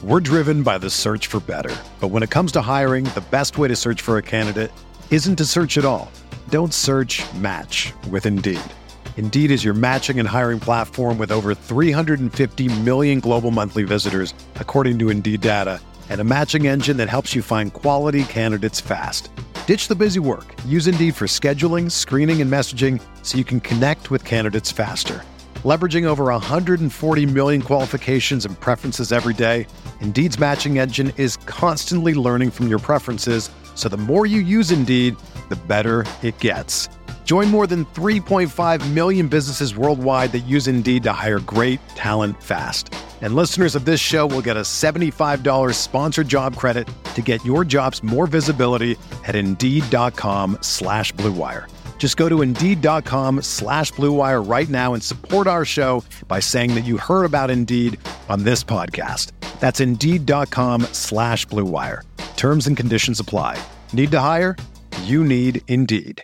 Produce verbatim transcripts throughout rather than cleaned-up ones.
We're driven by the search for better. But when it comes to hiring, the best way to search for a candidate isn't to search at all. Don't search, match with Indeed. Indeed is your matching and hiring platform with over three hundred fifty million global monthly visitors, according to Indeed data, and a matching engine that helps you find quality candidates fast. Ditch the busy work. Use Indeed for scheduling, screening, and messaging so you can connect with candidates faster. Leveraging over one hundred forty million qualifications and preferences every day, Indeed's matching engine is constantly learning from your preferences, so the more you use Indeed, the better it gets. Join more than three point five million businesses worldwide that use Indeed to hire great talent fast. And listeners of this show will get a seventy-five dollars sponsored job credit to get your jobs more visibility at Indeed.com slash Blue Wire. Just go to Indeed.com slash Blue Wire right now and support our show by saying that you heard about Indeed on this podcast. That's Indeed.com slash Blue Wire. Terms and conditions apply. Need to hire? You need Indeed.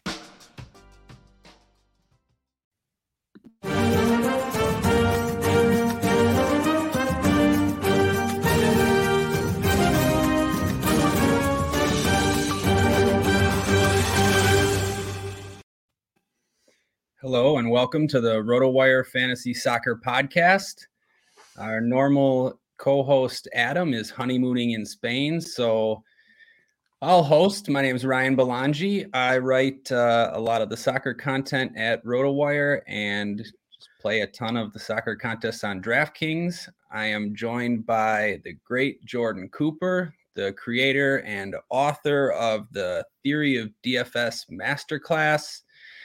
Hello and welcome to the RotoWire Fantasy Soccer Podcast. Our normal co-host Adam is honeymooning in Spain, so I'll host. My name is Ryan Belangi. I write uh, a lot of the soccer content at RotoWire and just play a ton of the soccer contests on DraftKings. I am joined by the great Jordan Cooper, the creator and author of the Theory of D F S Masterclass.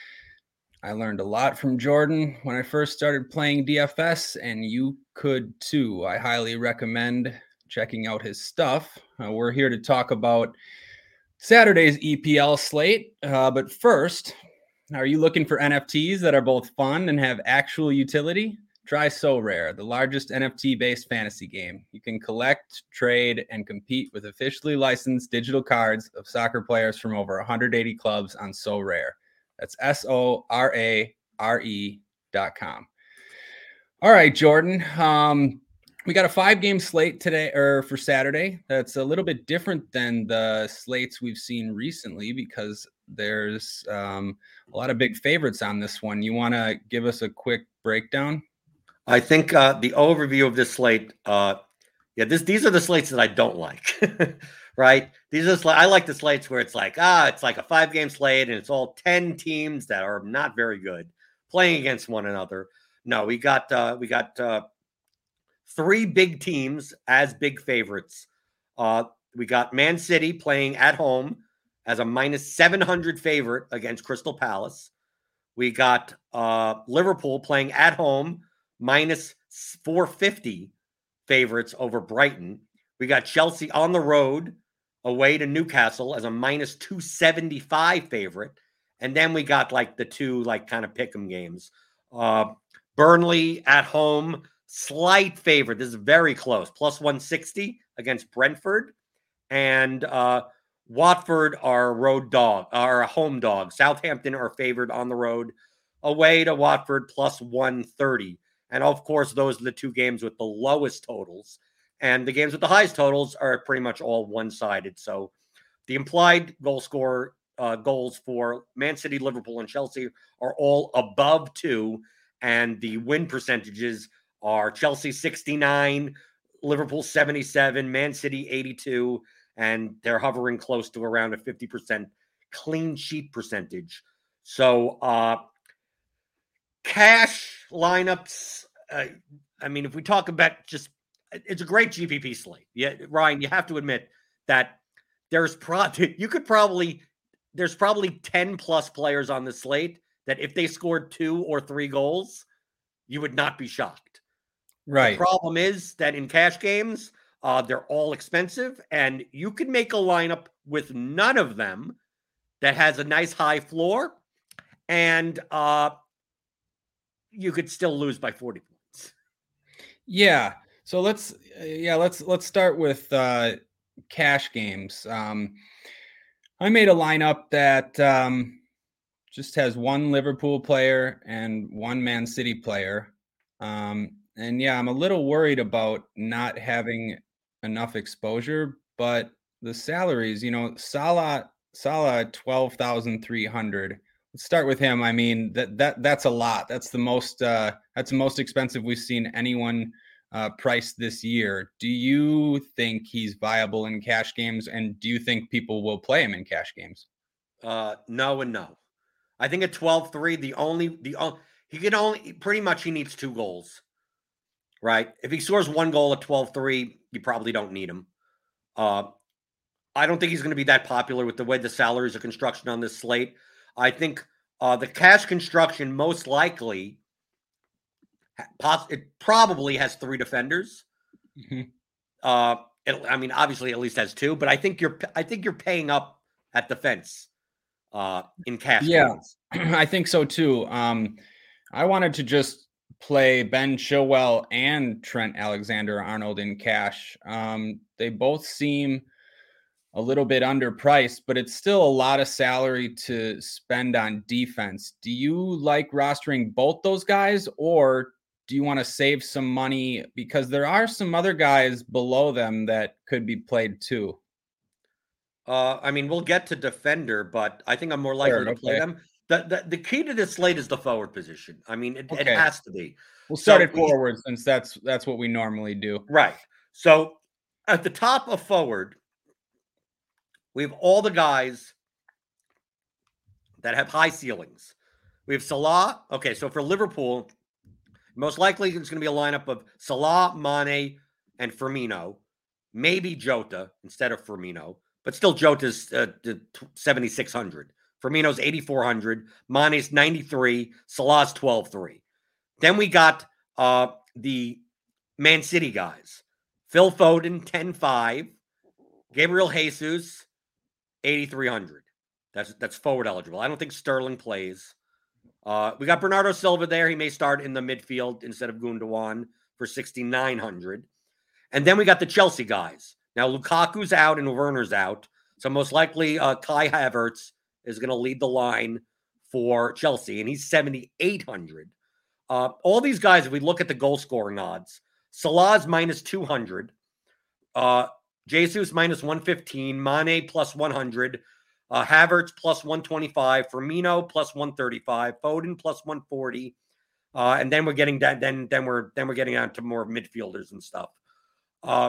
I learned a lot from Jordan when I first started playing D F S, and you could too. I highly recommend checking out his stuff. Uh, we're here to talk about Saturday's E P L slate. Uh, but first, are you looking for N F Ts that are both fun and have actual utility? Try SoRare, the largest N F T-based fantasy game. You can collect, trade, and compete with officially licensed digital cards of soccer players from over one hundred eighty clubs on SoRare. That's S O R A R E dot com. All right, Jordan. Um, we got a five-game slate today, or for Saturday. That's a little bit different than the slates we've seen recently because there's um, a lot of big favorites on this one. You want to give us a quick breakdown? I think uh, the overview of this slate, uh, yeah, this these are the slates that I don't like. Right? These are, I like the slates where it's like, ah, it's like a five game slate and it's all ten teams that are not very good playing against one another. No, we got, uh, we got uh, three big teams as big favorites. Uh, we got Man City playing at home as a minus seven hundred favorite against Crystal Palace. We got uh, Liverpool playing at home minus four fifty favorites over Brighton. We got Chelsea on the road away to Newcastle as a minus two seventy-five favorite. And then we got like the two like kind of pick'em games. Uh, Burnley at home, slight favorite. This is very close. Plus one sixty against Brentford. And uh, Watford are road dog, are a home dog. Southampton are favored on the road away to Watford plus one thirty. And of course, those are the two games with the lowest totals. And the games with the highest totals are pretty much all one-sided. So the implied goal score uh, goals for Man City, Liverpool, and Chelsea are all above two. And the win percentages are Chelsea sixty-nine, Liverpool seventy-seven, Man City eighty-two, and they're hovering close to around a fifty percent clean sheet percentage. So uh, cash lineups, uh, I mean, if we talk about just it's a great G P P slate. Yeah, Ryan, you have to admit that there's pro you could probably there's probably ten plus players on the slate that if they scored two or three goals, you would not be shocked. Right. The problem is that in cash games, uh, they're all expensive, and you can make a lineup with none of them that has a nice high floor, and uh, you could still lose by forty points. Yeah. So let's, yeah, let's, let's start with uh, cash games. Um, I made a lineup that um, just has one Liverpool player and one Man City player. Um, and yeah, I'm a little worried about not having enough exposure, but the salaries, you know, Salah, Salah, twelve thousand three hundred. Let's start with him. I mean, that, that, that's a lot. That's the most, uh, that's the most expensive we've seen anyone uh, priced this year. Do you think he's viable in cash games? And do you think people will play him in cash games? Uh, no, and no. I think at twelve three, the only, the only, he can only, pretty much he needs two goals, right? If he scores one goal at twelve three, you probably don't need him. Uh, I don't think he's going to be that popular with the way the salaries are construction on this slate. I think uh, the cash construction most likely, poss- it probably has three defenders. Mm-hmm. Uh, it, I mean, obviously, at least has two, but I think you're, I think you're paying up at defense uh, in cash. Yeah, I think so too. Um, I wanted to just play Ben Chilwell and Trent Alexander-Arnold in cash. Um, they both seem a little bit underpriced, but it's still a lot of salary to spend on defense. Do you like rostering both those guys, or do you want to save some money? Because there are some other guys below them that could be played too. Uh, I mean, we'll get to defender, but I think I'm more likely Sure, to okay. play them. The, the the key to this slate is the forward position. I mean, it, Okay. it has to be. We'll start So it we- forward since that's that's what we normally do. Right. So at the top of forward, we have all the guys that have high ceilings. We have Salah. Okay, so for Liverpool, most likely it's going to be a lineup of Salah, Mane, and Firmino. Maybe Jota instead of Firmino, but still Jota's uh, seventy-six hundred. Firmino's eighty-four hundred. Mane's ninety-three. Salah's twelve three. Then we got uh, the Man City guys. Phil Foden, ten five. Gabriel Jesus, eighty-three hundred. That's that's forward eligible. I don't think Sterling plays. Uh, we got Bernardo Silva there. He may start in the midfield instead of Gundogan for sixty-nine hundred. And then we got the Chelsea guys. Now, Lukaku's out and Werner's out. So most likely uh, Kai Havertz is going to lead the line for Chelsea, and he's seventy-eight hundred. Uh, all these guys, if we look at the goal scoring odds, Salah's minus two hundred. Uh, Jesus minus one fifteen. Mane plus one hundred. Uh, Havertz plus one twenty-five. Firmino plus one thirty-five. Foden plus one forty. Uh, and then we're getting down, then then we're then we're getting on to more midfielders and stuff. Uh,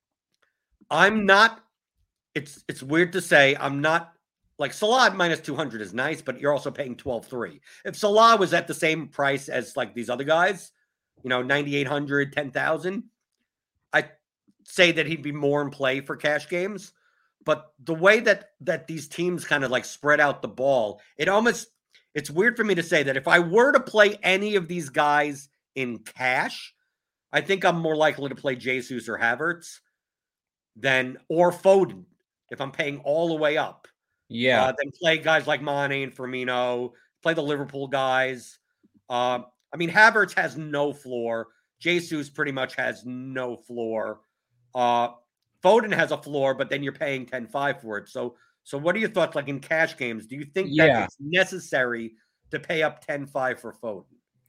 I'm not. It's it's weird to say. I'm not like Salah at minus two hundred is nice, but you're also paying twelve three. If Salah was at the same price as like these other guys, you know, ninety-eight hundred, ten thousand, I say that he'd be more in play for cash games. But the way that that these teams kind of like spread out the ball, it almost it's weird for me to say that if I were to play any of these guys in cash, I think I'm more likely to play Jesus or Havertz than or Foden if I'm paying all the way up. Yeah. Uh, then play guys like Mane and Firmino, play the Liverpool guys. Uh, I mean, Havertz has no floor. Jesus pretty much has no floor. Uh, Foden has a floor, but then you're paying ten five for it. So, so what are your thoughts like in cash games? Do you think Yeah. that it's necessary to pay up ten five for Foden?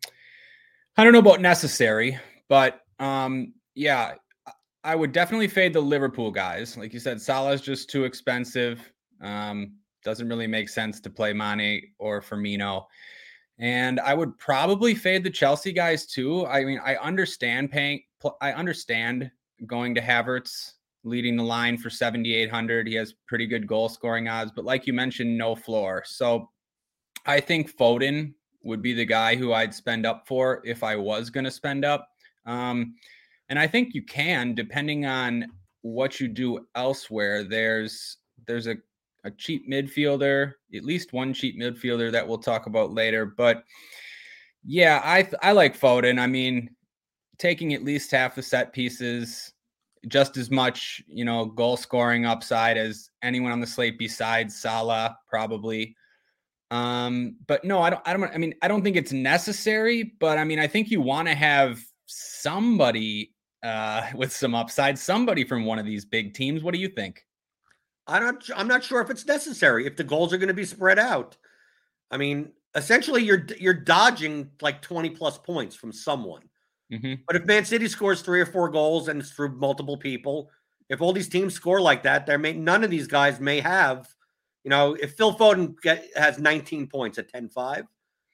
I don't know about necessary, but um, yeah, I would definitely fade the Liverpool guys. Like you said, Salah's just too expensive. Um, doesn't really make sense to play Mane or Firmino. And I would probably fade the Chelsea guys too. I mean, I understand paying, I understand going to Havertz, leading the line for seventy-eight hundred. He has pretty good goal scoring odds, but like you mentioned, no floor. So I think Foden would be the guy who I'd spend up for if I was going to spend up. Um, and I think you can, depending on what you do elsewhere. There's, there's a, a cheap midfielder, at least one cheap midfielder that we'll talk about later. But yeah, I, I like Foden. I mean, taking at least half the set pieces, just as much, you know, goal scoring upside as anyone on the slate besides Salah, probably. Um, but no, I don't, I don't, I mean, I don't think it's necessary, but I mean, I think you want to have somebody uh, with some upside, somebody from one of these big teams. What do you think? I don't, I'm not sure if it's necessary, if the goals are going to be spread out. I mean, essentially you're, you're dodging like twenty plus points from someone. Mm-hmm. But if Man City scores three or four goals and it's through multiple people, if all these teams score like that, there may none of these guys may have, you know, if Phil Foden get, has nineteen points at ten five,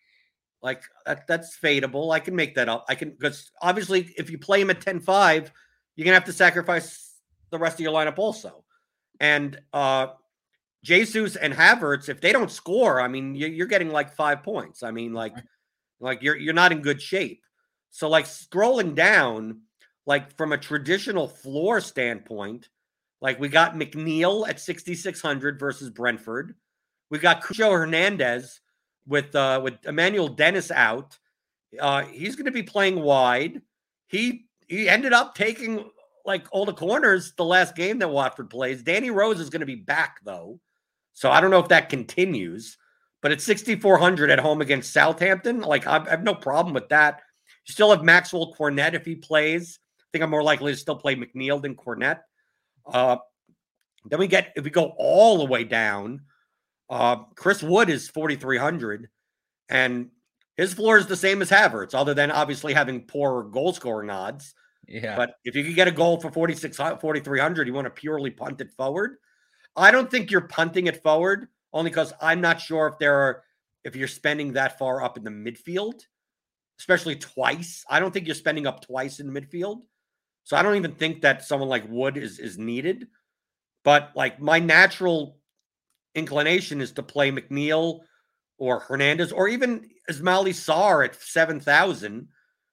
like that, that's fadeable. I can make that up. I can, because obviously if you play him at ten five, you're going to have to sacrifice the rest of your lineup also. And uh, Jesus and Havertz, if they don't score, I mean, you're, you're getting like five points. I mean, like, like you're, you're not in good shape. So like scrolling down, like from a traditional floor standpoint, like we got McNeil at sixty-six hundred versus Brentford. We got Cucho Hernandez with uh, with Emmanuel Dennis out. Uh, he's going to be playing wide. He he ended up taking like all the corners the last game that Watford plays. Danny Rose is going to be back though, so I don't know if that continues. But at sixty-four hundred at home against Southampton, like I, I have no problem with that. You still have Maxwell Cornet if he plays. I think I'm more likely to still play McNeil than Cornet. Uh, then we get, if we go all the way down, uh, Chris Wood is forty-three hundred, and his floor is the same as Havertz, other than obviously having poor goal scoring odds. Yeah. But if you could get a goal for forty-six, forty-three hundred, you want to purely punt it forward. I don't think you're punting it forward, only because I'm not sure if there are, if you're spending that far up in the midfield, especially twice. I don't think you're spending up twice in midfield. So I don't even think that someone like Wood is, is needed. But like my natural inclination is to play McNeil or Hernandez or even Ismaili Sarr at seven thousand,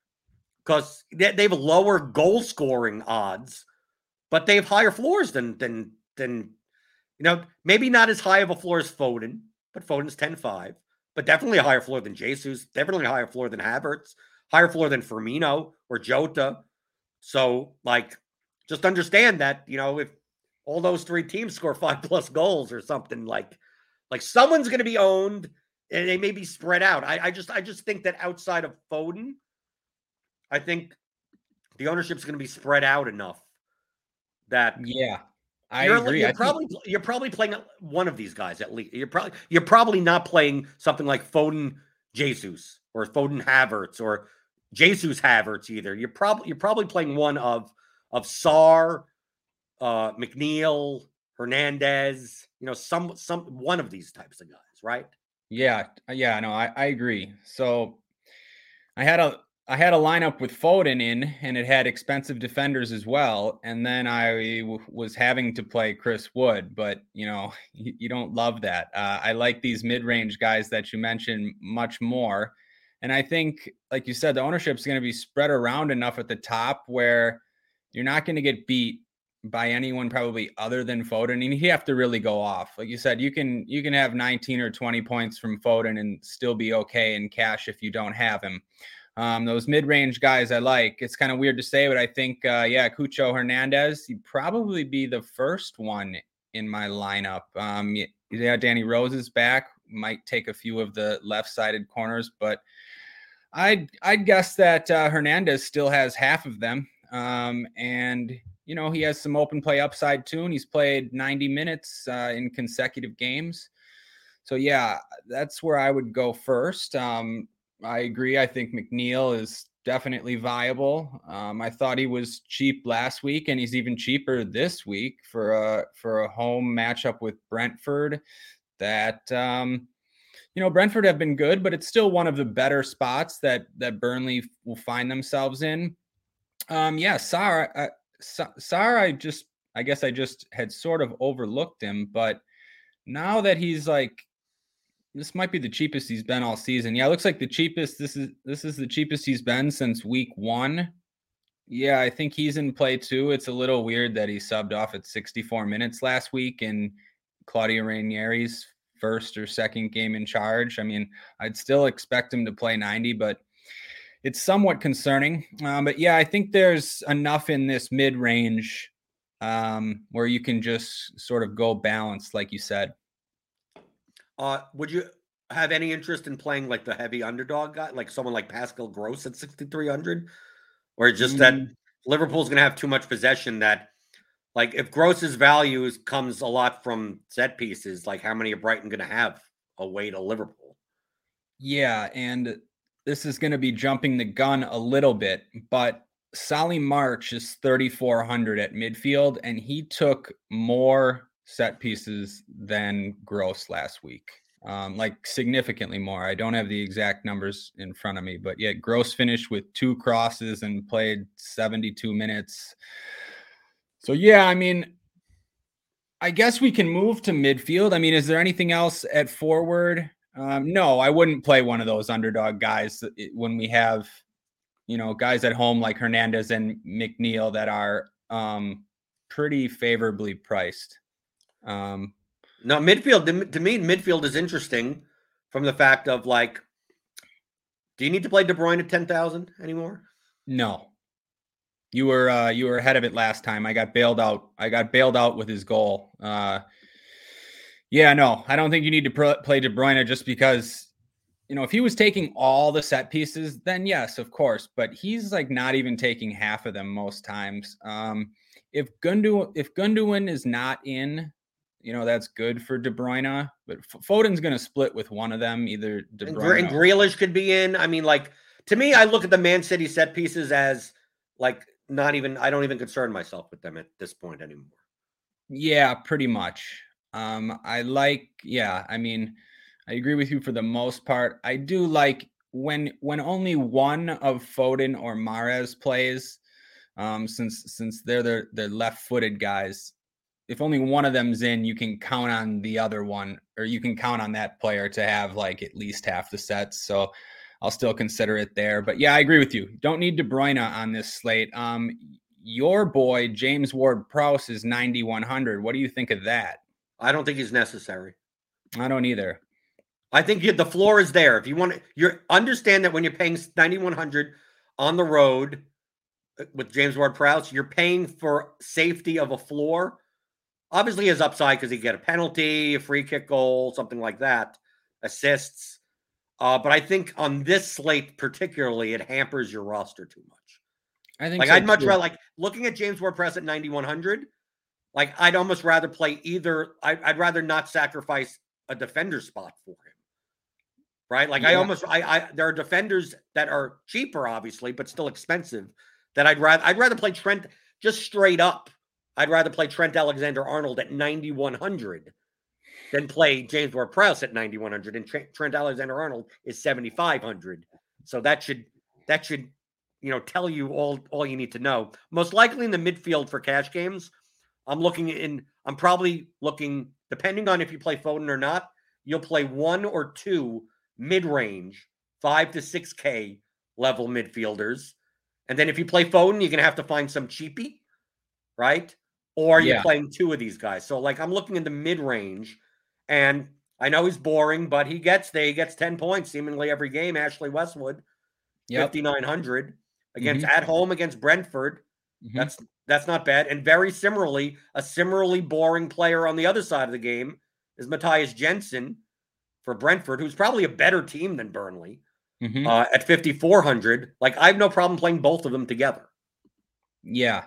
because they, they have lower goal scoring odds, but they have higher floors than, than, than, you know, maybe not as high of a floor as Foden, but Foden's ten five, but definitely a higher floor than Jesus, definitely a higher floor than Havertz, higher floor than Firmino or Jota. So, like, just understand that, you know, if all those three teams score five plus goals or something, like, like someone's going to be owned and they may be spread out. I, I just, I just think that outside of Foden, I think the ownership is going to be spread out enough that yeah, I you're, agree. You're I probably, think... you're probably playing one of these guys at least. You're probably, you're probably not playing something like Foden Jesus or Foden Havertz or Jesus Havertz either. You're probably you're probably playing one of of Sarr, uh, McNeil, Hernandez. You know, some some one of these types of guys, right? Yeah, yeah, no, I, I agree. So I had a I had a lineup with Foden in, and it had expensive defenders as well. And then I w- was having to play Chris Wood, but you know, you, you don't love that. Uh, I like these mid-range guys that you mentioned much more. And I think, like you said, the ownership is going to be spread around enough at the top where you're not going to get beat by anyone probably other than Foden. And you have to really go off. Like you said, you can you can have nineteen or twenty points from Foden and still be okay in cash if you don't have him. Um, those mid-range guys I like. It's kind of weird to say, but I think, uh, yeah, Cucho Hernandez, he'd probably be the first one in my lineup. Um, yeah, Danny Rose is back. Might take a few of the left-sided corners, but I'd, I'd guess that uh, Hernandez still has half of them. Um, and, you know, he has some open play upside too, and he's played ninety minutes uh, in consecutive games. So, yeah, that's where I would go first. Um, I agree. I think McNeil is definitely viable. Um, I thought he was cheap last week, and he's even cheaper this week for a for a home matchup with Brentford. That um, you know, Brentford have been good, but it's still one of the better spots that that Burnley will find themselves in. Um, yeah, Sarr, uh, Sarr, I just, I guess I just had sort of overlooked him, but now that he's like. This might be the cheapest he's been all season. Yeah, it looks like the cheapest. This is this is the cheapest he's been since week one. Yeah, I think he's in play too. It's a little weird that he subbed off at sixty-four minutes last week in Claudio Ranieri's first or second game in charge. I mean, I'd still expect him to play ninety, but it's somewhat concerning. Um, but yeah, I think there's enough in this mid-range um, where you can just sort of go balanced, like you said. Uh, would you have any interest in playing like the heavy underdog guy, like someone like Pascal Gross at sixty-three hundred? Or just mm. that Liverpool's going to have too much possession that, like, if Gross's value comes a lot from set pieces, like how many are Brighton going to have away to Liverpool? Yeah, and this is going to be jumping the gun a little bit, but Solly March is thirty-four hundred at midfield, and he took more set pieces than Gross last week. Um, like significantly more. I don't have the exact numbers in front of me, but yet Gross finished with two crosses and played seventy-two minutes. So yeah, I mean, I guess we can move to midfield. I mean, is there anything else at forward? Um, no, I wouldn't play one of those underdog guys when we have, you know, guys at home like Hernandez and McNeil that are um, pretty favorably priced. Um, No, midfield, to, to me, midfield is interesting from the fact of like, do you need to play De Bruyne at ten thousand anymore? No. You were uh, you were ahead of it last time. I got bailed out. I got bailed out with his goal. Uh, yeah, no, I don't think you need to pr- play De Bruyne just because, you know, if he was taking all the set pieces, then yes, of course. But he's like not even taking half of them most times. Um, if Gundu if Gundogan is not in, you know, that's good for De Bruyne. But Foden's going to split with one of them, either De Bruyne and, and Grealish could be in. I mean, like to me, I look at the Man City set pieces as like not even. I don't even concern myself with them at this point anymore. Yeah, pretty much. Um, I like, yeah, I mean, I agree with you for the most part. I do like when when only one of Foden or Mahrez plays, um, since since they're the they're left-footed guys. If only one of them's in, you can count on the other one, or you can count on that player to have like at least half the sets. So I'll still consider it there. But yeah, I agree with you. Don't need De Bruyne on this slate. Um, your boy James Ward-Prowse is ninety-one hundred. What do you think of that? I don't think he's necessary. I don't either. I think you, the floor is there. If you want to, you understand that when you're paying ninety-one hundred on the road with James Ward-Prowse, you're paying for safety of a floor. Obviously, his upside because he get a penalty, a free kick goal, something like that, assists. Uh, but I think on this slate particularly, it hampers your roster too much. I think like so I'd much too. rather like looking at James Ward-Prowse at ninety-one hundred. Like I'd almost rather play either. I, I'd rather not sacrifice a defender spot for him. Right? Like yeah. I almost I, I there are defenders that are cheaper, obviously, but still expensive. That I'd rather I'd rather play Trent just straight up. I'd rather play Trent Alexander-Arnold at ninety-one hundred than play James Ward-Prowse at ninety-one hundred. And Trent, Trent Alexander-Arnold is seventy-five hundred. So that should that should you know tell you all all you need to know. Most likely in the midfield for cash games, I'm looking in. I'm probably looking depending on if you play Foden or not. You'll play one or two mid-range, five to six K level midfielders, and then if you play Foden, you're gonna have to find some cheapie, right? Or you're yeah. playing two of these guys. So, like, I'm looking in the mid-range, and I know he's boring, but he gets there. He gets ten points seemingly every game. Ashley Westwood, yep. fifty-nine hundred against mm-hmm. at home against Brentford. Mm-hmm. That's that's not bad. And very similarly, a similarly boring player on the other side of the game is Matthias Jensen for Brentford, who's probably a better team than Burnley mm-hmm. uh, at fifty-four hundred. Like, I have no problem playing both of them together. Yeah.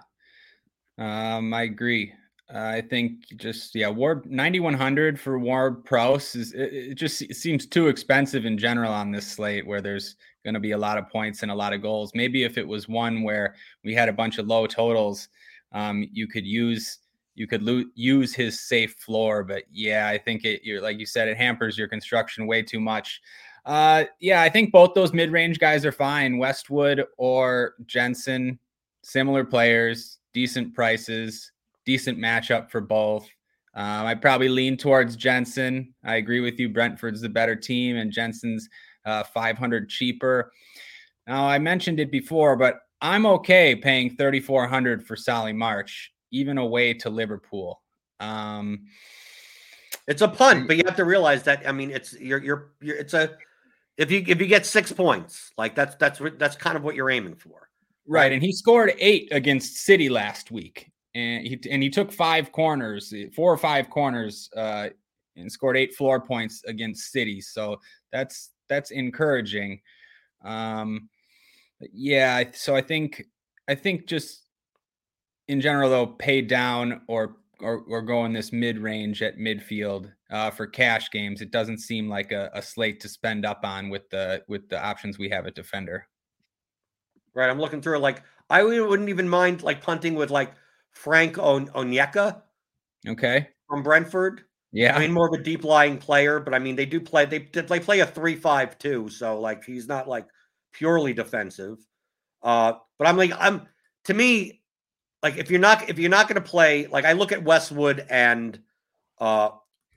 Um, I agree. Uh, I think just, yeah, Ward ninety-one hundred for Ward-Prowse is, it, it just it seems too expensive in general on this slate where there's going to be a lot of points and a lot of goals. Maybe if it was one where we had a bunch of low totals, um, you could use, you could lo- use his safe floor, but yeah, I think it, you're like you said, it hampers your construction way too much. Uh, yeah, I think both those mid-range guys are fine. Westwood or Jensen, similar players, decent prices, decent matchup for both. Um, I probably lean towards Jensen. I agree with you. Brentford's the better team, and Jensen's uh, five hundred cheaper. Now, I mentioned it before, but I'm okay paying thirty-four hundred for Solly March, even away to Liverpool. Um, it's a punt, but you have to realize that. I mean, it's you're you're, you're it's a if you if you get six points, like that's that's that's kind of what you're aiming for. Right, and he scored eight against City last week, and he and he took five corners, four or five corners, uh, and scored eight floor points against City. So that's that's encouraging. Um, yeah, so I think I think just in general though, pay down or or, or go in this mid range at midfield uh, for cash games. It doesn't seem like a, a slate to spend up on with the with the options we have at defender. Right, I'm looking through like I wouldn't even mind like punting with like Frank On- Onyeka. Okay. From Brentford. Yeah. I mean, more of a deep lying player, but I mean, they do play, they, they play a three five two. So like, he's not like purely defensive. Uh, but I'm like, I'm, to me, like, if you're not, if you're not going to play, like I look at Westwood and uh,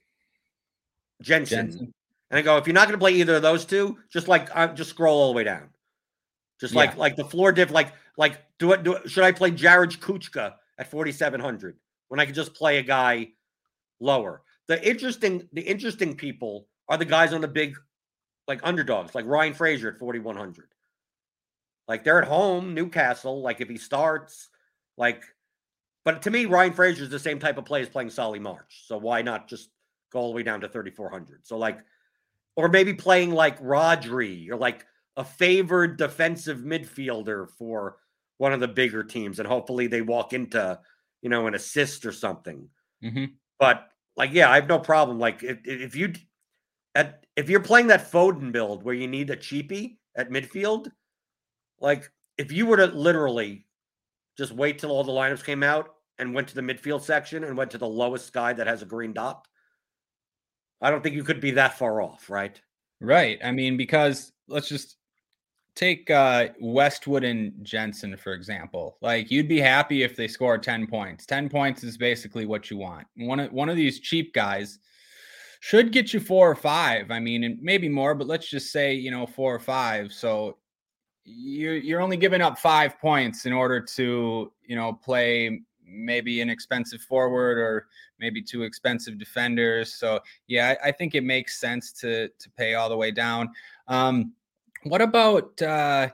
Jensen, Jensen, and I go, if you're not going to play either of those two, just like, uh, just scroll all the way down. Just like, yeah. like the floor diff, like, like, do it, do it, should I play Jared Kuchka at forty-seven hundred when I could just play a guy lower? The interesting, the interesting people are the guys on the big, like underdogs, like Ryan Fraser at forty-one hundred. Like they're at home, Newcastle. Like if he starts, like, but to me, Ryan Fraser is the same type of play as playing Solly March. So why not just go all the way down to thirty-four hundred? So like, or maybe playing like Rodri or like a favored defensive midfielder for one of the bigger teams, and hopefully they walk into, you know, an assist or something. Mm-hmm. But like, yeah, I have no problem. Like if, if you, at, if you're playing that Foden build where you need a cheapie at midfield, like if you were to literally just wait till all the lineups came out and went to the midfield section and went to the lowest guy that has a green dot, I don't think you could be that far off, right? Right. I mean, because let's just take uh, Westwood and Jensen, for example. Like, you'd be happy if they scored ten points. ten points is basically what you want. One of, one of these cheap guys should get you four or five. I mean, and maybe more, but let's just say, you know, four or five. So you're, you're only giving up five points in order to, you know, play maybe an expensive forward or maybe two expensive defenders. So, yeah, I, I think it makes sense to to pay all the way down. Um, What about, uh,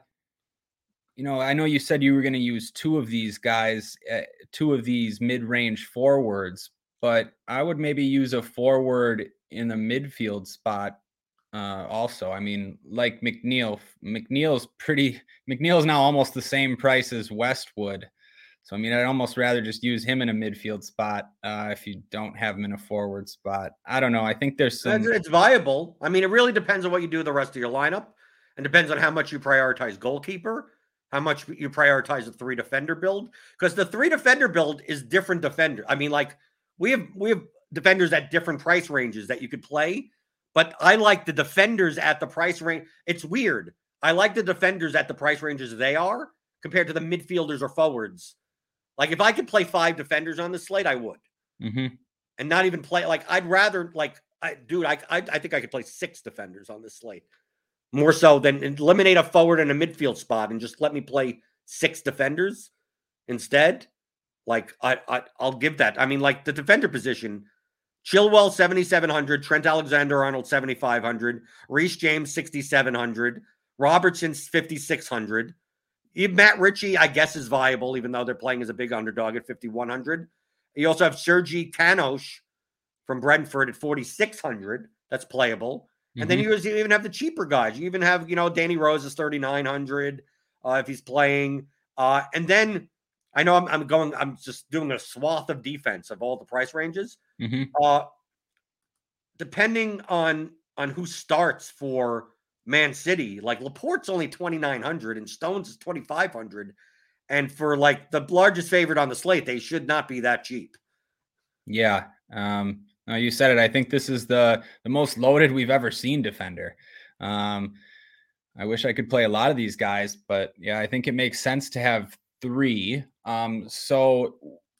you know, I know you said you were going to use two of these guys, uh, two of these mid-range forwards, but I would maybe use a forward in the midfield spot uh, also. I mean, like McNeil. McNeil's pretty, McNeil's now almost the same price as Westwood. So, I mean, I'd almost rather just use him in a midfield spot uh, if you don't have him in a forward spot. I don't know. I think there's some... It's, it's viable. I mean, it really depends on what you do with the rest of your lineup. And depends on how much you prioritize goalkeeper, how much you prioritize the three defender build. Because the three defender build is different defender. I mean, like we have we have defenders at different price ranges that you could play. But I like the defenders at the price range. It's weird. I like the defenders at the price ranges they are compared to the midfielders or forwards. Like if I could play five defenders on the slate, I would. Mm-hmm. And not even play like I'd rather like I dude, I, I I think I could play six defenders on this slate. More so than eliminate a forward and a midfield spot and just let me play six defenders instead. Like I, I I'll give that. I mean, like the defender position, Chilwell seventy-seven hundred, Trent Alexander-Arnold seventy-five hundred, Reece James sixty-seven hundred, Robertson fifty-six hundred. Matt Ritchie, I guess, is viable, even though they're playing as a big underdog at fifty-one hundred. You also have Sergi Canos from Brentford at forty-six hundred. That's playable. And then you even have the cheaper guys. You even have, you know, Danny Rose is thirty-nine hundred uh, if he's playing. Uh, and then I know I'm, I'm going, I'm just doing a swath of defense of all the price ranges. Mm-hmm. Uh, depending on on who starts for Man City, like Laporte's only twenty-nine hundred and Stones is twenty-five hundred. And for like the largest favorite on the slate, they should not be that cheap. Yeah. Um, No, you said it. I think this is the the most loaded we've ever seen defender. Um, I wish I could play a lot of these guys, but yeah, I think it makes sense to have three. Um, so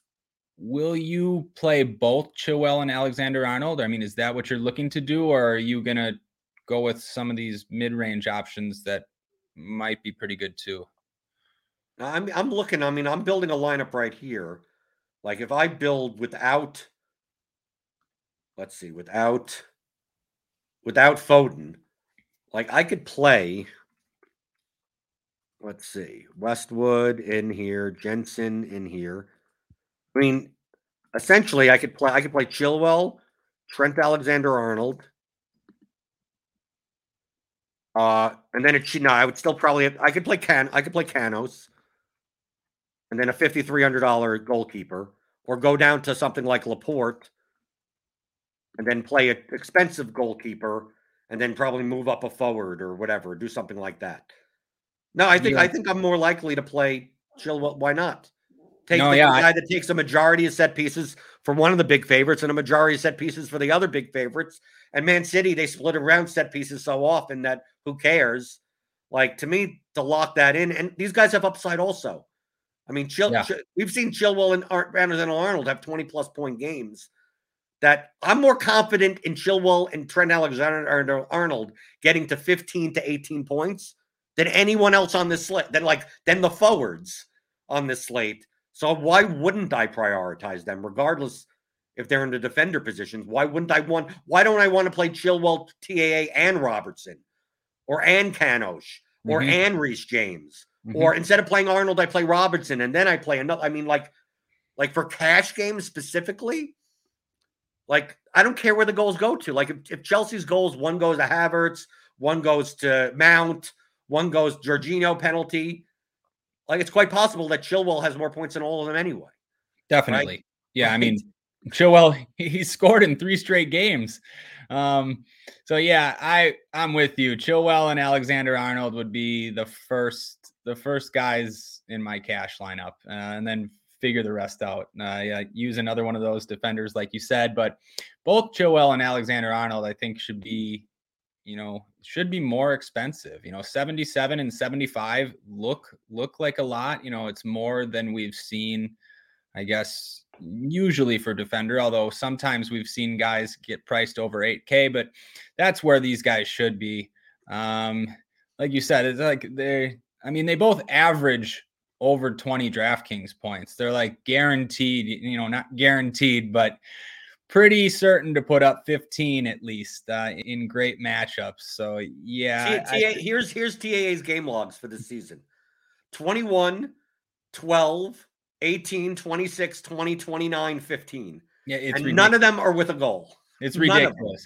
will you play both Chilwell and Alexander-Arnold? I mean, is that what you're looking to do, or are you going to go with some of these mid-range options that might be pretty good too? I'm I'm looking, I mean, I'm building a lineup right here. Like if I build without Let's see, without without Foden, like I could play, let's see, Westwood in here, Jensen in here. I mean, essentially I could play I could play Chilwell, Trent Alexander-Arnold. Uh, and then it no, I would still probably I could play Can I could play Canos. And then a fifty-three hundred dollars goalkeeper, or go down to something like Laporte. And then play an expensive goalkeeper, and then probably move up a forward or whatever, do something like that. No, I think yeah. I think I'm more likely to play Chilwell. Why not? Take no, the yeah, guy I, that takes a majority of set pieces for one of the big favorites and a majority of set pieces for the other big favorites. And Man City, they split around set pieces so often that who cares? Like, to me, to lock that in. And these guys have upside also. I mean, Chil- yeah. Ch- we've seen Chilwell and Ar- Alexander Arnold have twenty-plus point games. That I'm more confident in Chilwell and Trent Alexander-Arnold getting to fifteen to eighteen points than anyone else on this slate, than like than the forwards on this slate. So why wouldn't I prioritize them, regardless if they're in the defender positions? Why wouldn't I want? Why don't I want to play Chilwell, T A A, and Robertson, or and Canoche, or Mm-hmm. and Reece James, Mm-hmm. or instead of playing Arnold, I play Robertson, and then I play another. I mean, like, like for cash games specifically. Like, I don't care where the goals go to. Like, if, if Chelsea's goals, one goes to Havertz, one goes to Mount, one goes Jorginho penalty. Like, it's quite possible that Chilwell has more points than all of them anyway. Definitely. Right? Yeah, Right? I mean, Chilwell, he scored in three straight games. Um, so yeah, I I'm with you. Chilwell and Alexander Arnold would be the first the first guys in my cash lineup, uh, and then figure the rest out. Uh, yeah, use another one of those defenders, like you said. But both Chilwell and Alexander Arnold, I think, should be, you know, should be more expensive. You know, seventy-seven and seventy-five look look like a lot. You know, it's more than we've seen, I guess, usually for defender, although sometimes we've seen guys get priced over eight K, but that's where these guys should be. Um, like you said, it's like they, I mean, they both average over twenty DraftKings points. They're like guaranteed, you know, not guaranteed, but pretty certain to put up fifteen at least uh, in great matchups. So yeah, T- I, T A, here's here's T A A's game logs for this season: twenty-one, twelve, eighteen, twenty-six, twenty, twenty-nine, fifteen. yeah, it's and ridiculous. none of them are with a goal. It's None of them. ridiculous.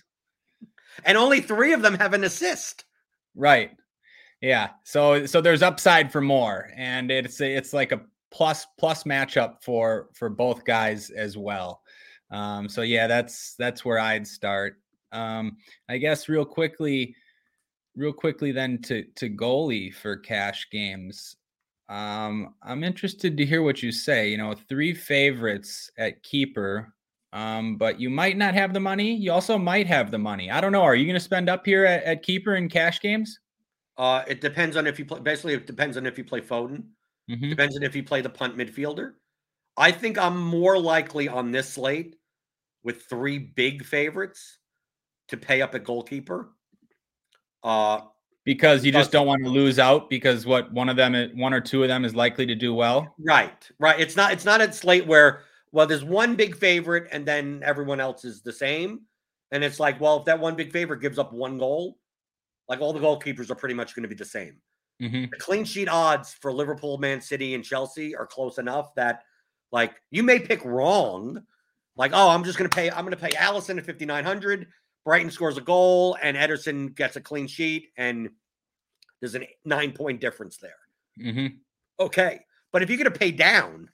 And only three of them have an assist. Right. Yeah. So so there's upside for more, and it's it's like a plus plus matchup for for both guys as well. Um, so yeah, that's that's where I'd start. Um, I guess real quickly, real quickly then to to goalie for cash games. Um, I'm interested to hear what you say. You know, three favorites at keeper. Um, but you might not have the money. You also might have the money. I don't know. Are you going to spend up here at, at keeper in cash games? Uh, it depends on if you play. Basically, it depends on if you play Foden. Mm-hmm. Depends on if you play the punt midfielder. I think I'm more likely on this slate with three big favorites to pay up at goalkeeper. Uh, because you just don't want to lose out because what one of them, one or two of them is likely to do well. Right, right. It's not. It's not a slate where well, there's one big favorite and then everyone else is the same, and it's like, well, if that one big favorite gives up one goal. Like all the goalkeepers are pretty much going to be the same. Mm-hmm. The clean sheet odds for Liverpool, Man City, and Chelsea are close enough that, like, you may pick wrong. Like, oh, I'm just going to pay. I'm going to pay Alisson at fifty-nine hundred. Brighton scores a goal, and Ederson gets a clean sheet, and there's a nine point difference there. Mm-hmm. Okay, but if you're going to pay down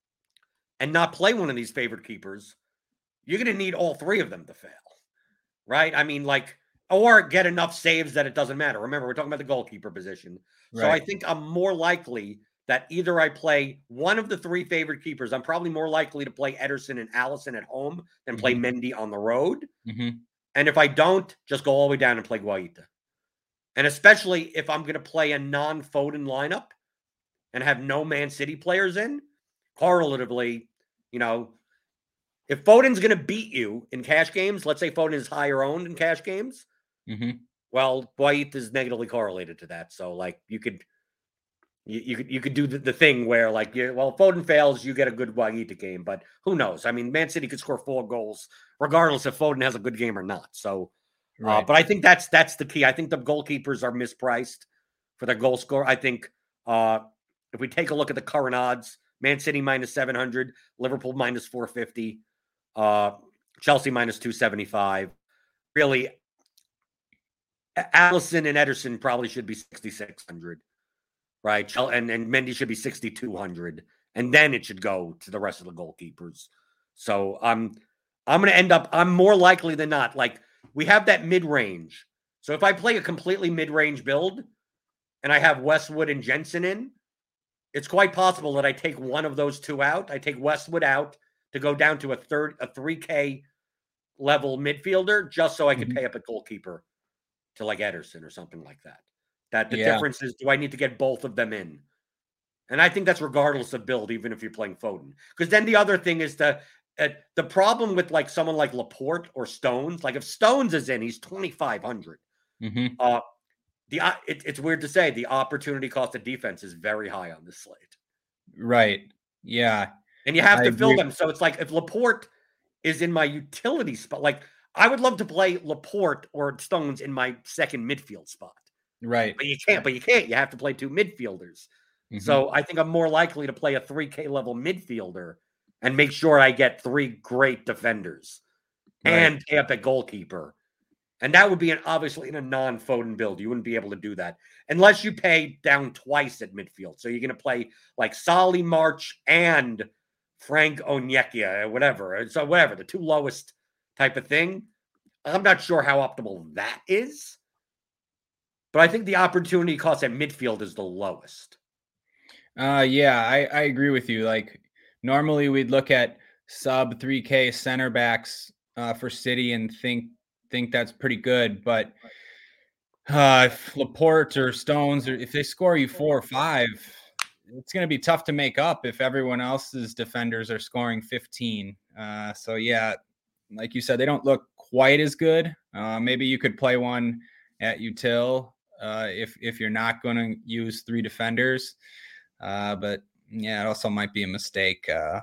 and not play one of these favorite keepers, you're going to need all three of them to fail, right? I mean, like. Or get enough saves that it doesn't matter. Remember, we're talking about the goalkeeper position. Right. So I think I'm more likely that either I play one of the three favorite keepers. I'm probably more likely to play Ederson and Alisson at home than play mm-hmm. Mendy on the road. Mm-hmm. And if I don't, just go all the way down and play Guaita. And especially if I'm going to play a non-Foden lineup and have no Man City players in, correlatively, you know, if Foden's going to beat you in cash games, let's say Foden is higher owned in cash games, mm-hmm. well, Guaita is negatively correlated to that. So, like, you could, you, you could, you could do the, the thing where, like, you, well, if Foden fails, you get a good Guaita game. But who knows? I mean, Man City could score four goals regardless if Foden has a good game or not. So, right. uh, but I think that's that's the key. I think the goalkeepers are mispriced for their goal score. I think uh, if we take a look at the current odds, Man City minus seven hundred, Liverpool minus four fifty. Uh, Chelsea minus two seventy-five. Really, Alisson and Ederson probably should be sixty-six hundred, right? And, and Mendy should be sixty-two hundred. And then it should go to the rest of the goalkeepers. So um, I'm going to end up, I'm more likely than not, like we have that mid-range. So if I play a completely mid-range build and I have Westwood and Jensen in, it's quite possible that I take one of those two out. I take Westwood out to go down to a third, a three K level midfielder, just so I could mm-hmm. pay up a goalkeeper to like Ederson or something like that. That the yeah. difference is, do I need to get both of them in? And I think that's regardless of build, even if you're playing Foden. Because then the other thing is the uh, the problem with like someone like Laporte or Stones. Like if Stones is in, he's twenty-five hundred. Mm-hmm. Uh, the uh, it, it's weird to say the opportunity cost of defense is very high on this slate. Right. Yeah. And you have I to agree. fill them. So it's like if Laporte is in my utility spot, like I would love to play Laporte or Stones in my second midfield spot. Right. But you can't, but you can't. You have to play two midfielders. Mm-hmm. So I think I'm more likely to play a three K level midfielder and make sure I get three great defenders right. and pay up a goalkeeper. And that would be an obviously in a non-Foden build. You wouldn't be able to do that unless you pay down twice at midfield. So you're going to play like Solly March and Frank Onyeka or whatever. So whatever, the two lowest type of thing. I'm not sure how optimal that is. But I think the opportunity cost at midfield is the lowest. Uh, yeah, I, I agree with you. Like normally we'd look at sub three K center backs uh, for City and think think that's pretty good. But uh, if Laporte or Stones, or if they score you four or five, it's going to be tough to make up if everyone else's defenders are scoring fifteen. Uh, so yeah, like you said, they don't look quite as good. Uh, maybe you could play one at util uh, if if you're not going to use three defenders. Uh, but yeah, it also might be a mistake. Uh,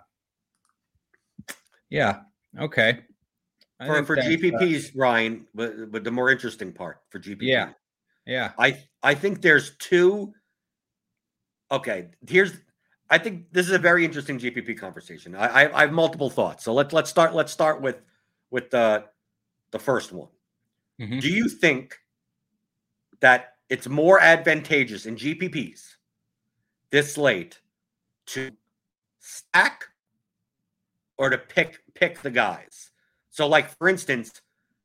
yeah. Okay. I for for G P Ps, uh, Ryan, but, but the more interesting part for G P P. Yeah. Yeah. I, I think there's two. Okay. Here's, I think this is a very interesting G P P conversation. I, I, I have multiple thoughts. So let's, let's start, let's start with, with the, the first one. Mm-hmm. Do you think that it's more advantageous in G P Ps this late to stack or to pick pick the guys? So like for instance,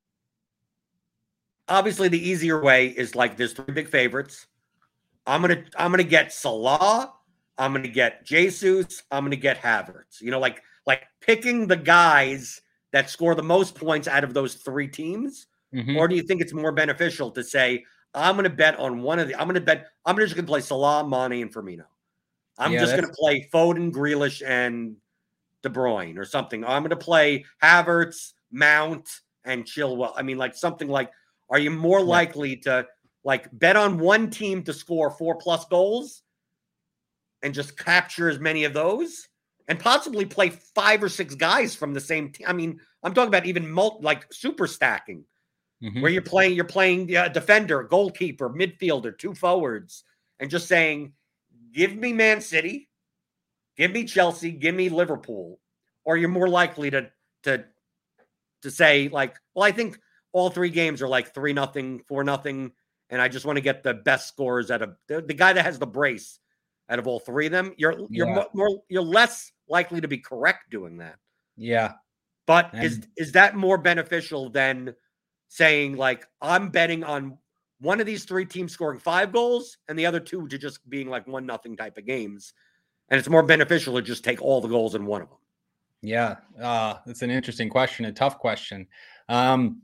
obviously the easier way is like there's three big favorites. I'm gonna I'm gonna get Salah, I'm gonna get Jesus, I'm gonna get Havertz. You know, like like picking the guys that score the most points out of those three teams. Mm-hmm. Or do you think it's more beneficial to say I'm gonna bet on one of the I'm gonna bet I'm just gonna play Salah, Mane, and Firmino. I'm yeah, just going to play Foden, Grealish, and De Bruyne or something. I'm going to play Havertz, Mount, and Chilwell. I mean, like something like, are you more yeah. likely to like bet on one team to score four plus goals and just capture as many of those and possibly play five or six guys from the same team? I mean, I'm talking about even multi, like super stacking mm-hmm. where you're playing, you're playing a defender, goalkeeper, midfielder, two forwards, and just saying, give me Man City, give me Chelsea, give me Liverpool, or you're more likely to to to say like, well, I think all three games are like three nothing, four nothing, and I just want to get the best scores out of the, the guy that has the brace out of all three of them. You're you're yeah. more you're less likely to be correct doing that. Yeah, but and- is is that more beneficial than saying like I'm betting on one of these three teams scoring five goals and the other two to just being like one nothing type of games. And it's more beneficial to just take all the goals in one of them. Yeah. Uh, that's an interesting question, a tough question. Um,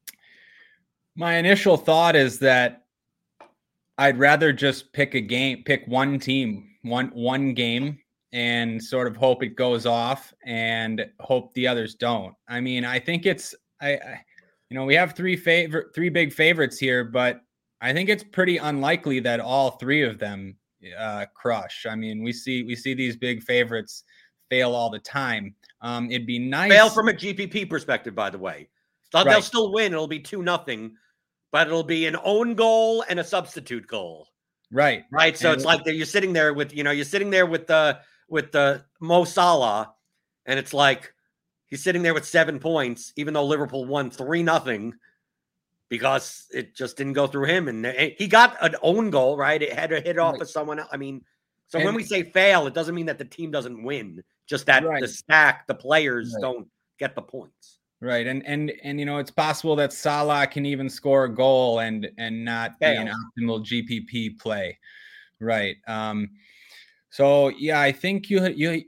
my initial thought is that I'd rather just pick a game, pick one team, one, one game and sort of hope it goes off and hope the others don't. I mean, I think it's, I, I You know, we have three favorite, three big favorites here, but I think it's pretty unlikely that all three of them uh, crush. I mean, we see we see these big favorites fail all the time. Um, it'd be nice. Fail from a G P P perspective, by the way. They'll, right. they'll still win. It'll be two nothing, but it'll be an own goal and a substitute goal. Right. Right. So and it's like you're sitting there with, you know, you're sitting there with the with the Mo Salah, and it's like. He's sitting there with seven points, even though Liverpool won three nothing because it just didn't go through him. And he got an own goal, right? It had to hit off of someone else. I mean, so and, when we say fail, it doesn't mean that the team doesn't win, just that right. the stack, the players right. don't get the points. Right. And, and, and, you know, it's possible that Salah can even score a goal and, and not fail. Be an optimal G P P play. Right. Um, So yeah, I think you you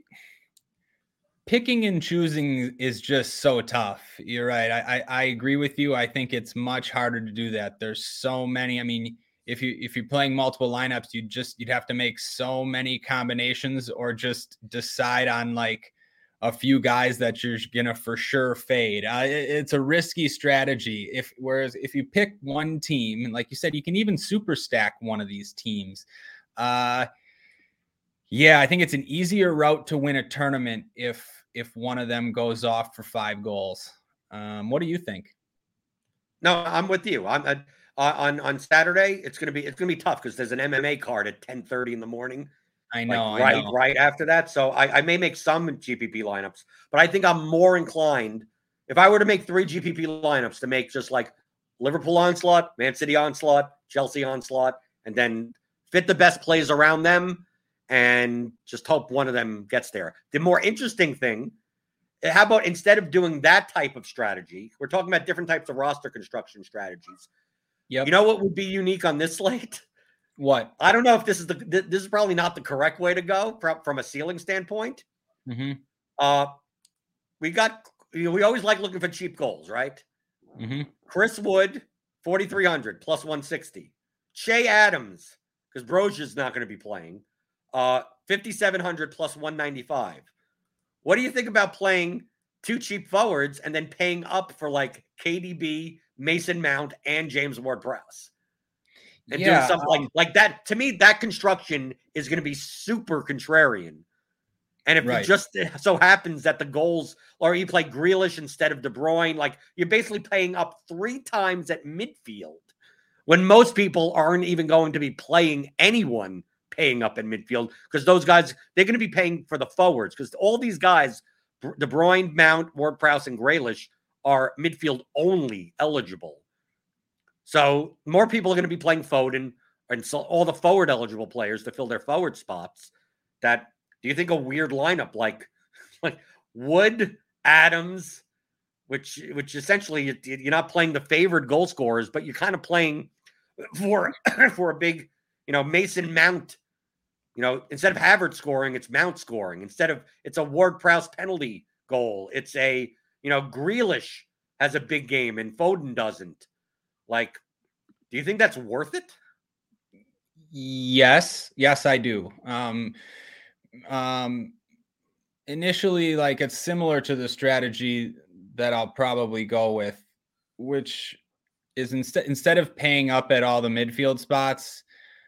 picking and choosing is just so tough. You're right. I, I I agree with you. I think it's much harder to do that. There's so many. I mean, if you if you're playing multiple lineups, you just you'd have to make so many combinations, or just decide on like a few guys that you're gonna for sure fade. Uh, it, it's a risky strategy. If whereas if you pick one team, like you said, you can even super stack one of these teams. Uh, yeah, I think it's an easier route to win a tournament if if one of them goes off for five goals. Um, what do you think? No, I'm with you. I'm uh, on on Saturday. It's gonna be it's gonna be tough because there's an M M A card at ten thirty in the morning. I know, like right I know. right after that. So I, I may make some G P P lineups, but I think I'm more inclined if I were to make three G P P lineups to make just like Liverpool onslaught, Man City onslaught, Chelsea onslaught, and then fit the best plays around them and just hope one of them gets there. The more interesting thing, how about instead of doing that type of strategy, we're talking about different types of roster construction strategies. Yep. You know what would be unique on this slate? What? I don't know if this is the this is probably not the correct way to go from, from a ceiling standpoint. Mm-hmm. Uh, we got you know, we always like looking for cheap goals, right? Mm-hmm. Chris Wood, forty-three hundred plus one sixty. Che Adams, because Brozia's not going to be playing, uh, fifty-seven hundred plus one ninety-five. What do you think about playing two cheap forwards and then paying up for like K D B, Mason Mount, and James Ward-Prowse? And yeah, doing something um, like, like that. To me, that construction is going to be super contrarian. And if right. it just so happens that the goals, or you play Grealish instead of De Bruyne, like you're basically paying up three times at midfield when most people aren't even going to be playing anyone paying up in midfield, because those guys, they're going to be paying for the forwards, because all these guys, De Bruyne, Mount, Ward-Prowse, and Grealish, are midfield only eligible. So more people are going to be playing Foden, and so all the forward eligible players to fill their forward spots. That do you think a weird lineup like like Wood, Adams, which which essentially you're not playing the favored goal scorers, but you're kind of playing for for a big, you know, Mason Mount. You know, instead of Havertz scoring, it's Mount scoring. Instead of it's a Ward-Prowse penalty goal, it's a, you know, Grealish has a big game and Foden doesn't. Like, do you think that's worth it? Yes. Yes, I do. Um, um, initially, like, it's similar to the strategy that I'll probably go with, which is instead instead of paying up at all the midfield spots,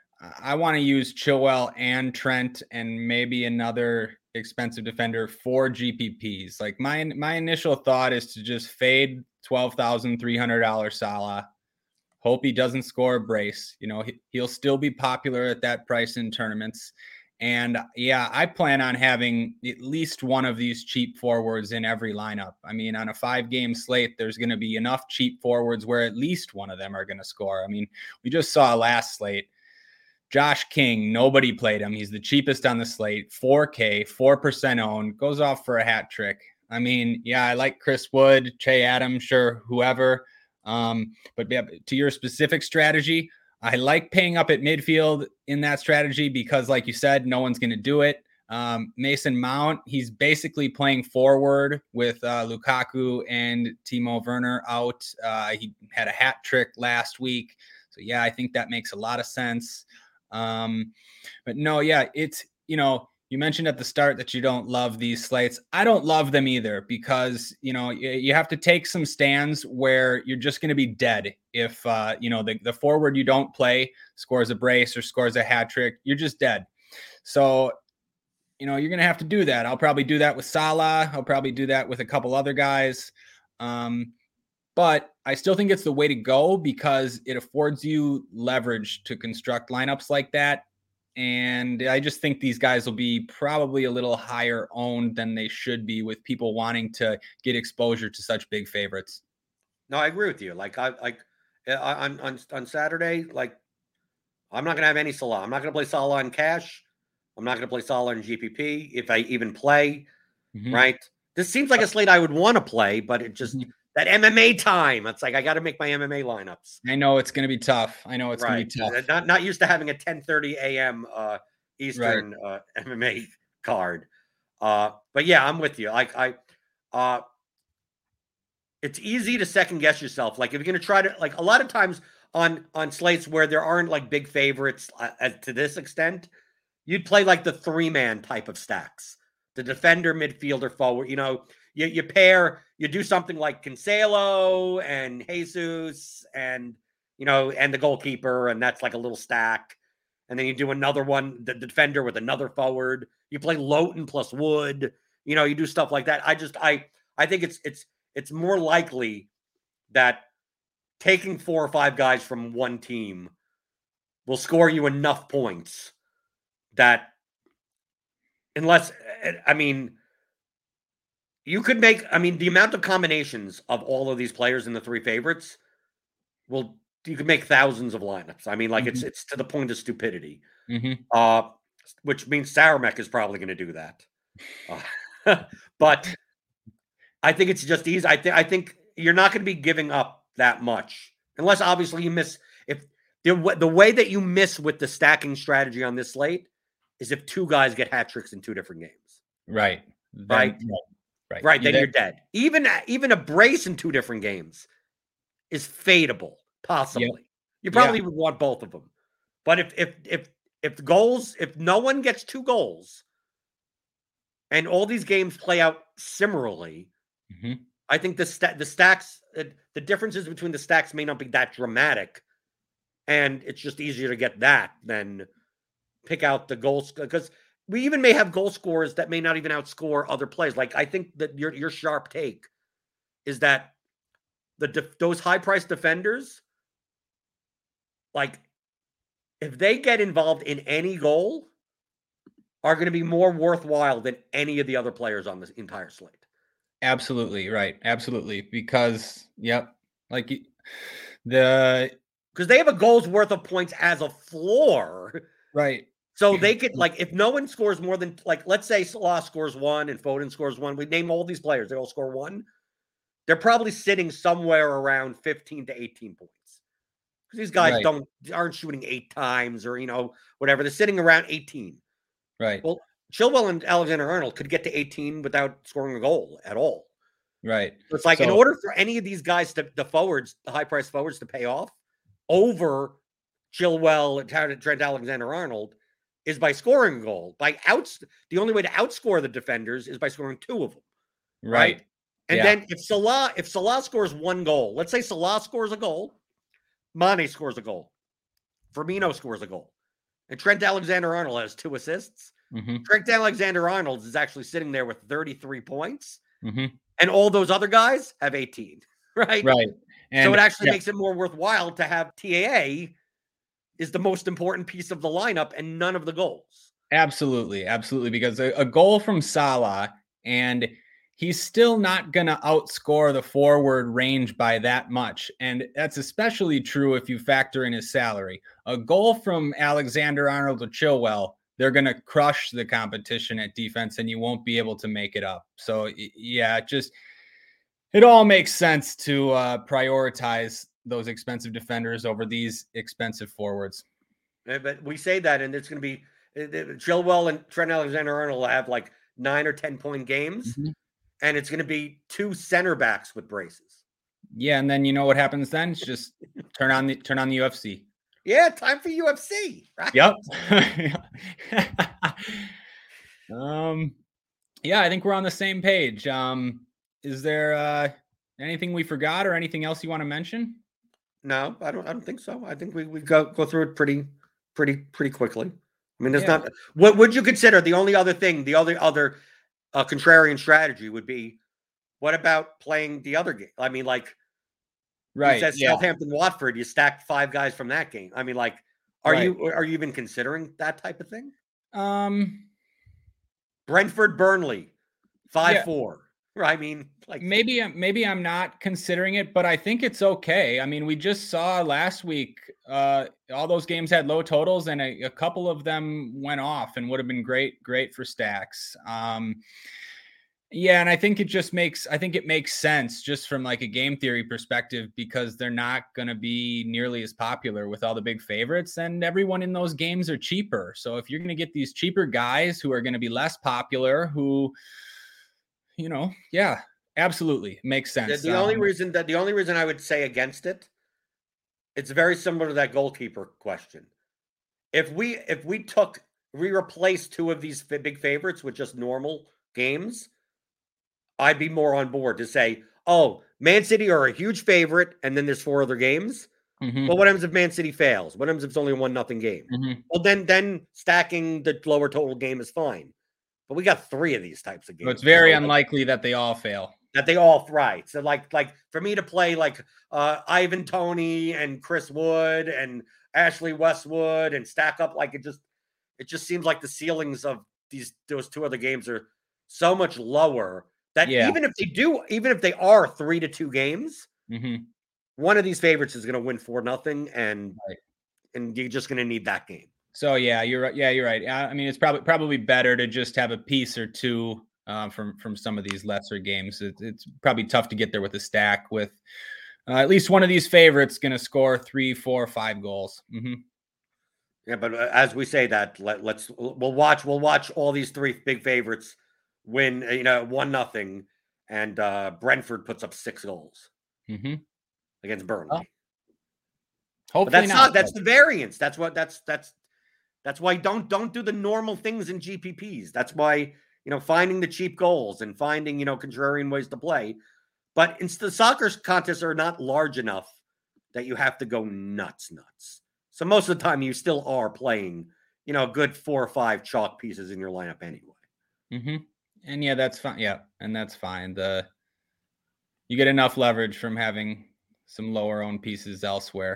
I want to use Chilwell and Trent and maybe another expensive defender for G P Ps. Like my my initial thought is to just fade twelve thousand three hundred dollars Salah. Hope he doesn't score a brace. You know, he, he'll still be popular at that price in tournaments. And yeah, I plan on having at least one of these cheap forwards in every lineup. I mean, on a five game slate, there's going to be enough cheap forwards where at least one of them are going to score. I mean, we just saw last slate, Josh King, nobody played him. He's the cheapest on the slate, four K, four percent owned, goes off for a hat trick. I mean, yeah, I like Chris Wood, Che Adams, sure, whoever. Um, but yeah, to your specific strategy, I like paying up at midfield in that strategy because, like you said, no one's going to do it. Um, Mason Mount, he's basically playing forward with uh, Lukaku and Timo Werner out. Uh, he had a hat trick last week. So, yeah, I think that makes a lot of sense. Um, but no, yeah, it's, you know, you mentioned at the start that you don't love these slates. I don't love them either because, you know, you, you have to take some stands where you're just going to be dead. If, uh, you know, the, the forward you don't play scores a brace or scores a hat trick, you're just dead. So, you know, you're going to have to do that. I'll probably do that with Salah. I'll probably do that with a couple other guys. Um, But I still think it's the way to go because it affords you leverage to construct lineups like that. And I just think these guys will be probably a little higher owned than they should be with people wanting to get exposure to such big favorites. No, I agree with you. Like I like on on on Saturday, like I'm not going to have any Salah. I'm not going to play Salah in cash. I'm not going to play Salah in G P P if I even play. Mm-hmm. Right. This seems like a slate I would want to play, but it just mm-hmm. that M M A time. It's like I got to make my M M A lineups. I know it's going to be tough. I know it's right. going to be tough. Not not used to having a ten thirty a.m. Uh, Eastern right. uh, M M A card. Uh, but yeah, I'm with you. Like I, uh, it's easy to second guess yourself. Like if you're going to try to, like a lot of times on, on slates where there aren't like big favorites uh, as, to this extent, you'd play like the three man type of stacks, the defender, midfielder, forward, you know, you, you pair, you do something like Cancelo and Jesus and, you know, and the goalkeeper. And that's like a little stack. And then you do another one, the defender with another forward. You play Lowton plus Wood. You know, you do stuff like that. I just, I, I think it's, it's, it's more likely that taking four or five guys from one team will score you enough points that unless, I mean, you could make, I mean, the amount of combinations of all of these players in the three favorites will, you could make thousands of lineups. I mean, like mm-hmm. it's, it's to the point of stupidity, mm-hmm. uh, which means Saramek is probably going to do that. Uh, but I think it's just easy. I think, I think you're not going to be giving up that much unless obviously you miss, if the, the way that you miss with the stacking strategy on this slate is if two guys get hat tricks in two different games. Right. Then, right. Right. Right. Then you're dead. Even, even a brace in two different games is fadeable, possibly. Yep. You probably yeah. would want both of them. But if, if, if, if the goals, if no one gets two goals and all these games play out similarly, mm-hmm. I think the sta- the stacks, uh, the differences between the stacks may not be that dramatic. And it's just easier to get that than pick out the goals, because we even may have goal scorers that may not even outscore other players. Like I think that your your sharp take is that the def- those high priced defenders, like if they get involved in any goal, are going to be more worthwhile than any of the other players on this entire slate. Absolutely right, absolutely, because yep, like the because they have a goal's worth of points as a floor, right? So they could, like, if no one scores more than, like, let's say Salah scores one and Foden scores one. We name all these players. They all score one. They're probably sitting somewhere around fifteen to eighteen points. Because these guys right. don't, aren't shooting eight times or, you know, whatever. They're sitting around eighteen. Right. Well, Chilwell and Alexander-Arnold could get to eighteen without scoring a goal at all. Right. So it's like, so, in order for any of these guys, to, the forwards, the high-priced forwards to pay off over Chilwell and Trent Alexander-Arnold, is by scoring a goal. By outs, the only way to outscore the defenders is by scoring two of them. Right. right? And yeah. then if Salah, if Salah scores one goal, let's say Salah scores a goal, Mane scores a goal, Firmino scores a goal, and Trent Alexander-Arnold has two assists. Mm-hmm. Trent Alexander-Arnold is actually sitting there with thirty-three points, mm-hmm. and all those other guys have eighteen. Right. Right. And, so it actually yeah. makes it more worthwhile to have T A A is the most important piece of the lineup and none of the goals. Absolutely. Absolutely. Because a, a goal from Salah, and he's still not going to outscore the forward range by that much. And that's especially true if you factor in his salary. A goal from Alexander-Arnold or Chilwell, they're going to crush the competition at defense and you won't be able to make it up. So yeah, just, it all makes sense to uh, prioritize those expensive defenders over these expensive forwards. Yeah, but we say that, and it's going to be Chilwell and Trent Alexander-Arnold will have like nine or ten point games, mm-hmm. and it's going to be two center backs with braces. Yeah, and then you know what happens then? It's just turn on the turn on the U F C. Yeah, time for U F C. Right? Yep. um, yeah, I think we're on the same page. Um, is there uh, anything we forgot or anything else you want to mention? No, I don't. I don't think so. I think we, we go go through it pretty, pretty, pretty quickly. I mean, there's yeah. not. What would you consider the only other thing? The other other uh, contrarian strategy would be, what about playing the other game? I mean, like, right? You said yeah. Southampton Watford. You stacked five guys from that game. I mean, like, are right. you are you even considering that type of thing? Um, Brentford Burnley, five yeah. four. I mean, like maybe, maybe I'm not considering it, but I think it's okay. I mean, we just saw last week, uh, all those games had low totals and a, a couple of them went off and would have been great, great for stacks. Um, Yeah, and I think it just makes I think it makes sense just from like a game theory perspective, because they're not going to be nearly as popular with all the big favorites, and everyone in those games are cheaper. So if you're going to get these cheaper guys who are going to be less popular, who, you know, yeah, absolutely makes sense. The, the only um, reason that the only reason I would say against it, it's very similar to that goalkeeper question. If we if we took we replaced two of these big favorites with just normal games, I'd be more on board to say, oh, Man City are a huge favorite, and then there's four other games. mm-hmm. Well, what happens if Man City fails? What happens if it's only a one nothing game? Mm-hmm. Well, then then stacking the lower total game is fine. But we got three of these types of games. So it's very so unlikely that they all fail. That they all right. So like like for me to play like uh, Ivan Toney and Chris Wood and Ashley Westwood and stack up, like it just it just seems like the ceilings of these those two other games are so much lower. That yeah. even if they do, even if they are three to two games, mm-hmm. one of these favorites is going to win four nothing, and right. and you're just going to need that game. So yeah, you're right. Yeah, you're right. I mean, it's probably probably better to just have a piece or two um, from from some of these lesser games. It, it's probably tough to get there with a stack with uh, at least one of these favorites going to score three, four, five goals. Mm-hmm. Yeah, but as we say that, let, let's we'll watch we'll watch all these three big favorites win, you know, one nothing, and uh, Brentford puts up six goals mm-hmm. against Burnley. Oh. Hopefully but that's not. not. That's the variance. That's what. That's that's that's why don't don't do the normal things in G P Ps. That's why, you know, finding the cheap goals and finding, you know, contrarian ways to play. But it's the soccer contests are not large enough that you have to go nuts, nuts. So most of the time you still are playing, you know, a good four or five chalk pieces in your lineup anyway. Mm-hmm. And yeah, that's fine. Yeah, and that's fine. The you get enough leverage from having some lower owned pieces elsewhere.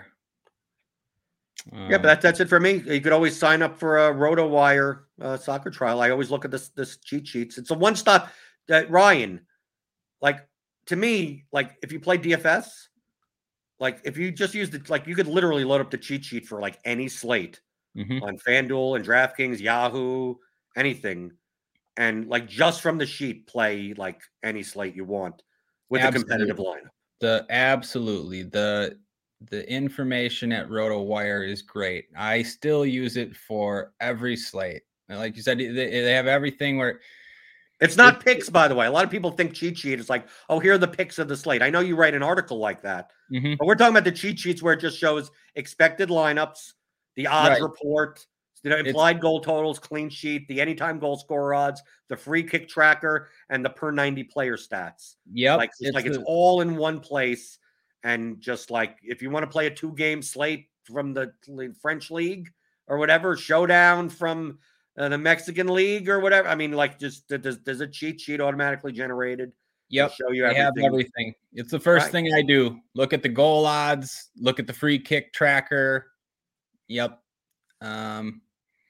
Um, yeah, but that, that's it for me. You could always sign up for a RotoWire uh, soccer trial. I always look at this this cheat sheets. It's a one stop. That Ryan, like to me, like if you play D F S, like if you just use the like you could literally load up the cheat sheet for like any slate mm-hmm. on FanDuel and DraftKings, Yahoo, anything. And like just from the sheet, play like any slate you want with absolutely. A competitive lineup. The absolutely the the information at RotoWire is great. I still use it for every slate. Like you said, they, they have everything where it's not it, picks. By the way, a lot of people think cheat sheet is like, oh, here are the picks of the slate. I know you write an article like that, mm-hmm. but we're talking about the cheat sheets where it just shows expected lineups, the odds right. report. You know, implied it's, goal totals, clean sheet, the anytime goal scorer odds, the free kick tracker, and the per ninety player stats. Yeah, like it's, it's like the, it's all in one place. And just like if you want to play a two game slate from the French league or whatever, showdown from uh, the Mexican league or whatever. I mean, like just there's, there's a cheat sheet automatically generated. Yep, show you everything. Have everything. It's the first right. thing I do. Look at the goal odds. Look at the free kick tracker. Yep. Um.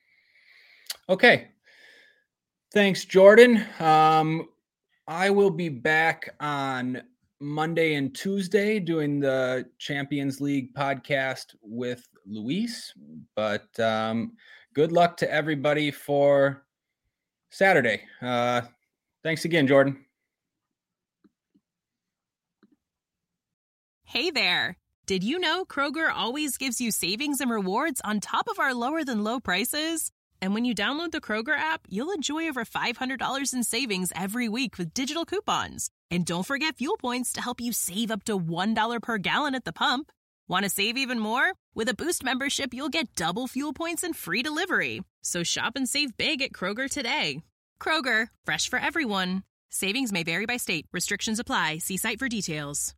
Okay. Thanks, Jordan. Um, I will be back on Monday and Tuesday doing the Champions League podcast with Luis. But um, good luck to everybody for Saturday. Uh, thanks again, Jordan. Hey there. Did you know Kroger always gives you savings and rewards on top of our lower than low prices? And when you download the Kroger app, you'll enjoy over five hundred dollars in savings every week with digital coupons. And don't forget fuel points to help you save up to one dollar per gallon at the pump. Want to save even more? With a Boost membership, you'll get double fuel points and free delivery. So shop and save big at Kroger today. Kroger, fresh for everyone. Savings may vary by state. Restrictions apply. See site for details.